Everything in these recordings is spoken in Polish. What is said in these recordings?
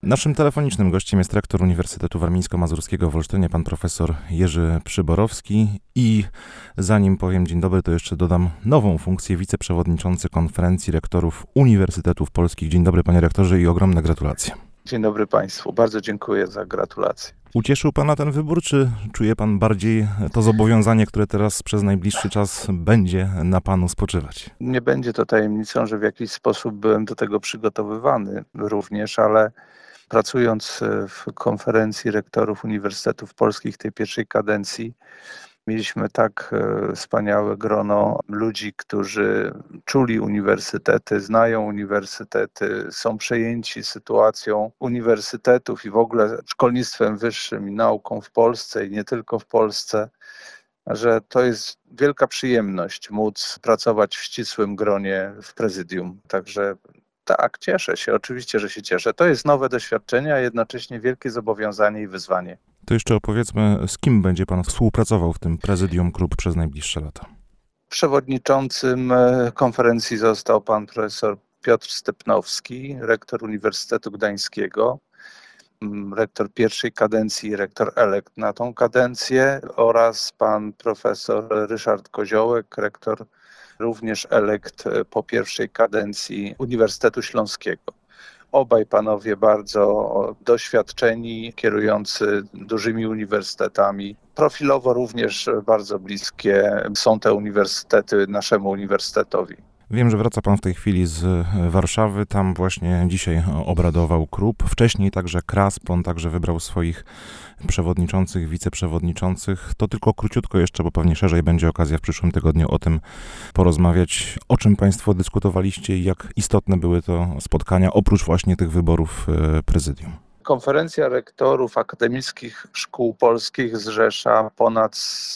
Naszym telefonicznym gościem jest rektor Uniwersytetu Warmińsko-Mazurskiego w Olsztynie, pan profesor Jerzy Przyborowski. I zanim powiem dzień dobry, to jeszcze dodam nową funkcję, wiceprzewodniczący Konferencji Rektorów Uniwersytetów Polskich. Dzień dobry, panie rektorze, i ogromne gratulacje. Dzień dobry państwu, bardzo dziękuję za gratulacje. Ucieszył pana ten wybór, czy czuje pan bardziej to zobowiązanie, które teraz przez najbliższy czas będzie na panu spoczywać? Nie będzie to tajemnicą, że w jakiś sposób byłem do tego przygotowywany również, ale pracując w Konferencji Rektorów Uniwersytetów Polskich tej pierwszej kadencji, mieliśmy tak wspaniałe grono ludzi, którzy czuli uniwersytety, znają uniwersytety, są przejęci sytuacją uniwersytetów i w ogóle szkolnictwem wyższym i nauką w Polsce i nie tylko w Polsce, że to jest wielka przyjemność móc pracować w ścisłym gronie w prezydium. Także tak, cieszę się, oczywiście, że się cieszę. To jest nowe doświadczenie, a jednocześnie wielkie zobowiązanie i wyzwanie. To jeszcze opowiedzmy, z kim będzie pan współpracował w tym prezydium klub przez najbliższe lata. Przewodniczącym konferencji został pan profesor Piotr Stepnowski, rektor Uniwersytetu Gdańskiego, rektor pierwszej kadencji, rektor elekt na tą kadencję, oraz pan profesor Ryszard Koziołek, rektor również elekt po pierwszej kadencji Uniwersytetu Śląskiego. Obaj panowie bardzo doświadczeni, kierujący dużymi uniwersytetami. Profilowo również bardzo bliskie są te uniwersytety naszemu uniwersytetowi. Wiem, że wraca pan w tej chwili z Warszawy. Tam właśnie dzisiaj obradował KRUP. Wcześniej także KRASP. On także wybrał swoich przewodniczących, wiceprzewodniczących. To tylko króciutko jeszcze, bo pewnie szerzej będzie okazja w przyszłym tygodniu o tym porozmawiać. O czym państwo dyskutowaliście i jak istotne były to spotkania, oprócz właśnie tych wyborów prezydium? Konferencja rektorów akademickich szkół polskich zrzesza ponad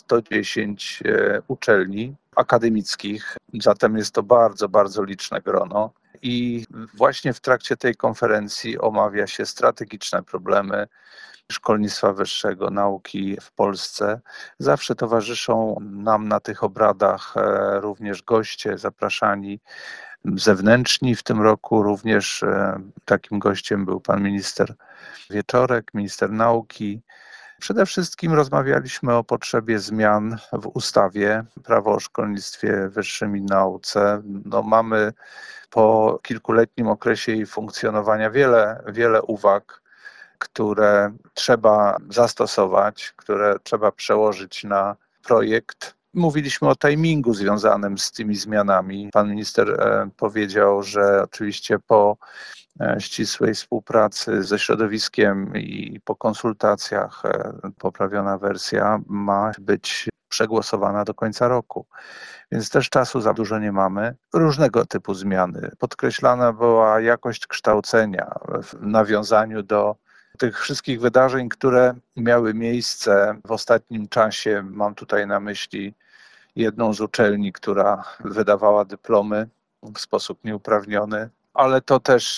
110 uczelni akademickich, zatem jest to bardzo, bardzo liczne grono. I właśnie w trakcie tej konferencji omawia się strategiczne problemy szkolnictwa wyższego, nauki w Polsce. Zawsze towarzyszą nam na tych obradach również goście zapraszani zewnętrzni. W tym roku również takim gościem był pan minister Wieczorek, minister nauki. Przede wszystkim rozmawialiśmy o potrzebie zmian w ustawie Prawo o szkolnictwie wyższym i nauce. Mamy po kilkuletnim okresie jej funkcjonowania wiele uwag, które trzeba zastosować, które trzeba przełożyć na projekt. Mówiliśmy o timingu związanym z tymi zmianami. Pan minister powiedział, że oczywiście po ścisłej współpracy ze środowiskiem i po konsultacjach poprawiona wersja ma być przegłosowana do końca roku. Więc też czasu za dużo nie mamy. Różnego typu zmiany. Podkreślana była jakość kształcenia w nawiązaniu do tych wszystkich wydarzeń, które miały miejsce w ostatnim czasie. Mam tutaj na myśli jedną z uczelni, która wydawała dyplomy w sposób nieuprawniony, ale to też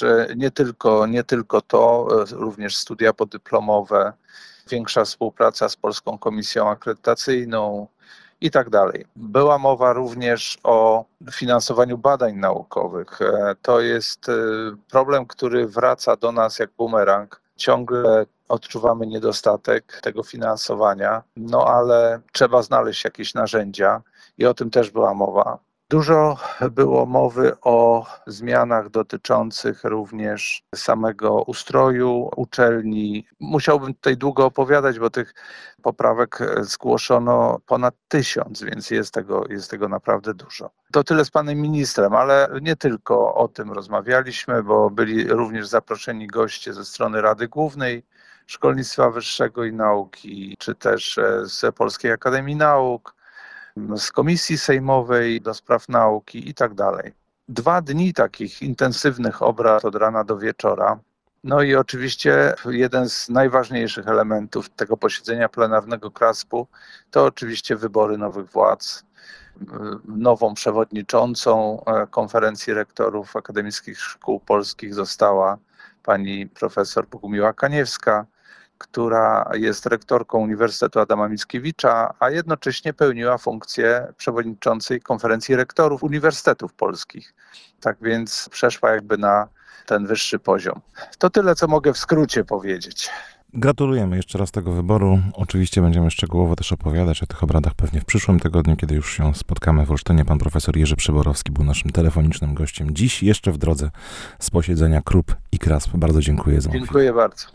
nie tylko to, również studia podyplomowe, większa współpraca z Polską Komisją Akredytacyjną i tak dalej. Była mowa również o finansowaniu badań naukowych. To jest problem, który wraca do nas jak bumerang. Ciągle odczuwamy niedostatek tego finansowania, ale trzeba znaleźć jakieś narzędzia i o tym też była mowa. Dużo było mowy o zmianach dotyczących również samego ustroju uczelni. Musiałbym tutaj długo opowiadać, bo tych poprawek zgłoszono ponad 1000, więc jest tego naprawdę dużo. To tyle z panem ministrem, ale nie tylko o tym rozmawialiśmy, bo byli również zaproszeni goście ze strony Rady Głównej Szkolnictwa Wyższego i Nauki, czy też z Polskiej Akademii Nauk, z Komisji Sejmowej do Spraw Nauki i tak dalej. 2 dni takich intensywnych obrad od rana do wieczora. I oczywiście jeden z najważniejszych elementów tego posiedzenia plenarnego KRASP-u to oczywiście wybory nowych władz. Nową przewodniczącą Konferencji Rektorów Akademickich Szkół Polskich została pani profesor Bogumiła Kaniewska, która jest rektorką Uniwersytetu Adama Mickiewicza, a jednocześnie pełniła funkcję przewodniczącej Konferencji Rektorów Uniwersytetów Polskich. Tak więc przeszła jakby na ten wyższy poziom. To tyle, co mogę w skrócie powiedzieć. Gratulujemy jeszcze raz tego wyboru. Oczywiście będziemy szczegółowo też opowiadać o tych obradach pewnie w przyszłym tygodniu, kiedy już się spotkamy w Olsztynie. Pan profesor Jerzy Przyborowski był naszym telefonicznym gościem. Dziś jeszcze w drodze z posiedzenia KRUP i KRASP. Bardzo dziękuję za uwagę. Dziękuję bardzo.